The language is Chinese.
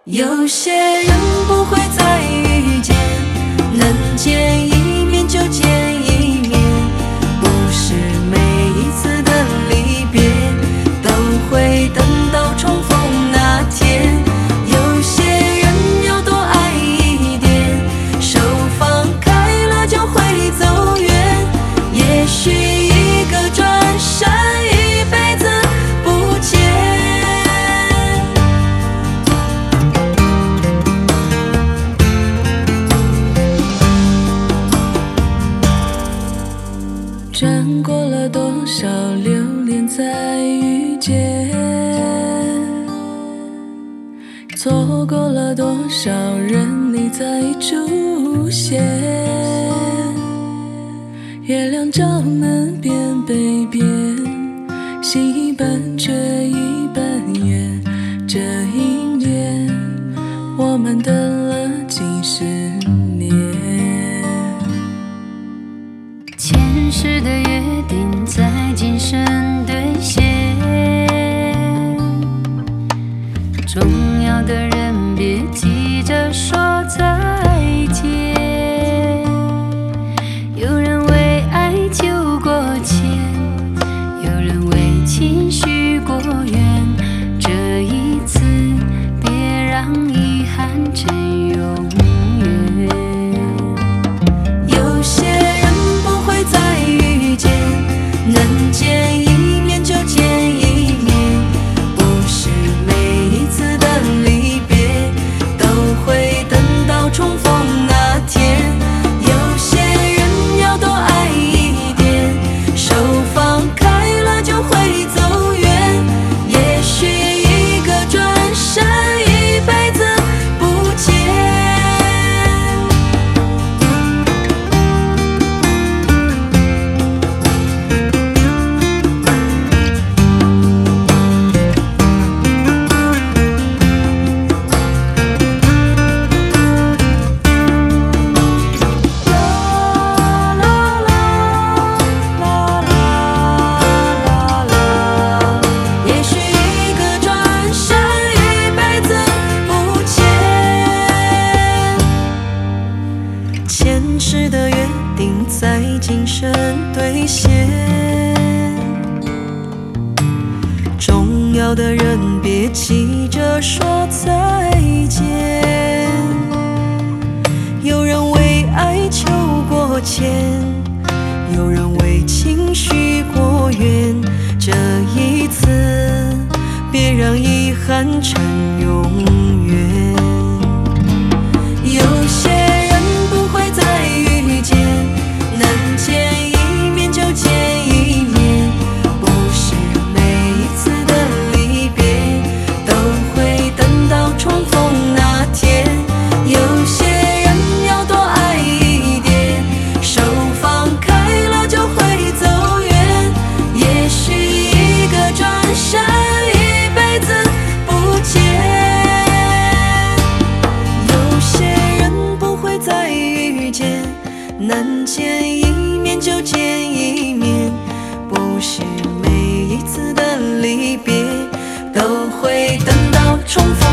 有些人不会再遇见，能见一面就见一面，不是每一次的离别都会等到重逢那天。有些人要多爱一点，手放开了就会走远，也许一个转身一辈子不见。 转过了多少流年再遇见，错过了多少人你再出现。月亮照门边北边，心一半却一半圆。这一年我们等了几十年。 前世的约定在今生兑现，重要的人别急着说再见。有人为爱求过签，有人为情许过愿，这一次别让遗憾成永远。 有些人不会再遇见，能见一面就见一面，不是每一次的离别都会等到重逢那天。有些人要多爱一点，手放开了就会走远，也许一个转身一辈子不见。也许一个转身一辈子不见，前世的约定在今生兑现，重要的人别急着说再见。有人为爱求过签，有人为情许过愿，这一次别让遗憾成永远。有些人不会再遇见，能见一面就见一面，不是每一次的离别都会等到重逢那天。有些人要多爱一点，手放开了就会走远，也许一个转身一辈子不见。有些人不会再遇见，能见一面就见一面，不是每一次的离别都会等到重逢